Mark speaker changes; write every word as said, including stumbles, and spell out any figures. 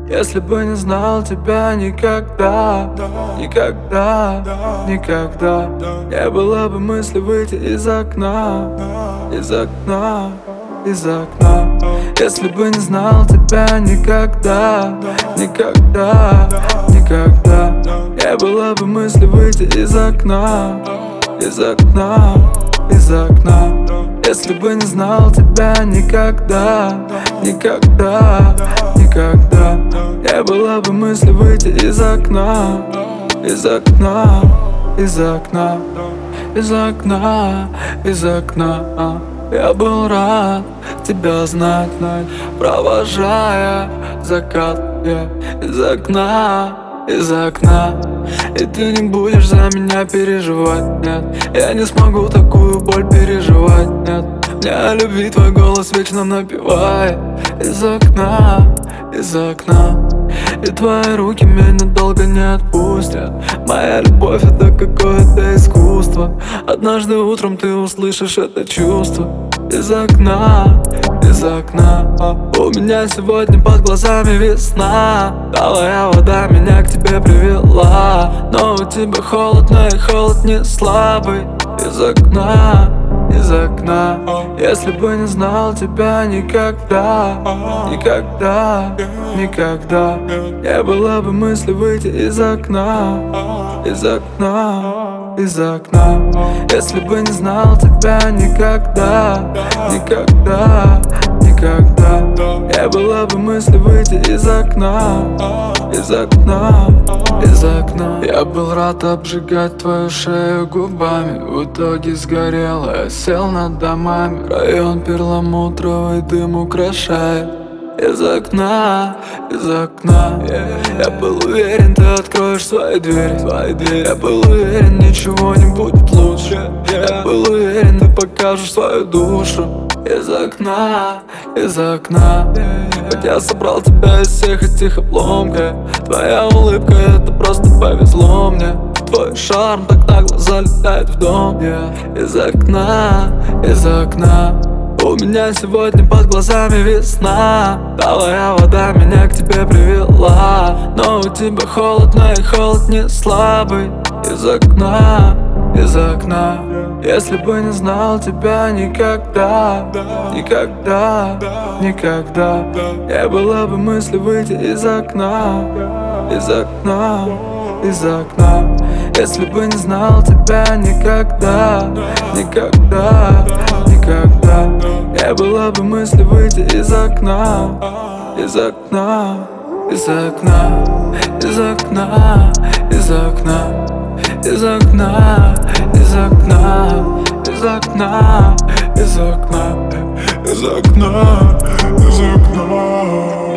Speaker 1: Если бы не знал тебя никогда, никогда, никогда, не было бы мысли выйти из окна, из окна, из окна. Если бы не знал тебя никогда, никогда, никогда, не было бы мысли выйти из окна, из окна, из окна. Если бы не знал тебя никогда, никогда, никогда, не было бы мысли выйти из окна, из окна, из окна, из окна, из окна. Я был рад тебя знать, провожая закат, я из окна, из окна. И ты не будешь за меня переживать, нет. Я не смогу такую боль переживать, нет. Мне о любви твой голос вечно напевает. Из окна, из окна. И твои руки меня долго не отпустят. Моя любовь — это какое-то искусство. Однажды утром ты услышишь это чувство. Из окна, из окна. У меня сегодня под глазами весна. Талая вода меня к тебе привела. Но у тебя холодно, и холод не слабый. Из окна, из окна. Если бы не знал тебя никогда, никогда, никогда, не было бы мысли выйти из окна, из окна, из окна. Если бы не знал тебя никогда, никогда, никогда, не было бы мысли выйти из окна, из окна, из окна. Я был рад обжигать твою шею губами. В итоге сгорел, я сел над домами. Район перламутровый дым украшает. Из окна, из окна. Я был уверен, ты откроешь свои двери, свои двери. Я был уверен, ничего не будет лучше. Я был уверен, ты покажешь свою душу. Из окна, из окна. Хоть я собрал тебя из всех этих обломков. Твоя улыбка, это просто повезло мне. Твой шарм так нагло залетает в дом. Из окна, из окна. У меня сегодня под глазами весна. Талая вода меня к тебе привела. Но у тебя холодно, и холод не слабый. Из окна, из окна. Если бы не знал тебя никогда, никогда, никогда, не было бы мысли выйти из окна, из окна, из окна. Если бы не знал тебя никогда, никогда, никогда, не было бы мысли выйти из окна, из окна, из окна, из окна, из окна, из окна, из окна, из окна, из окна, из окна, из окна.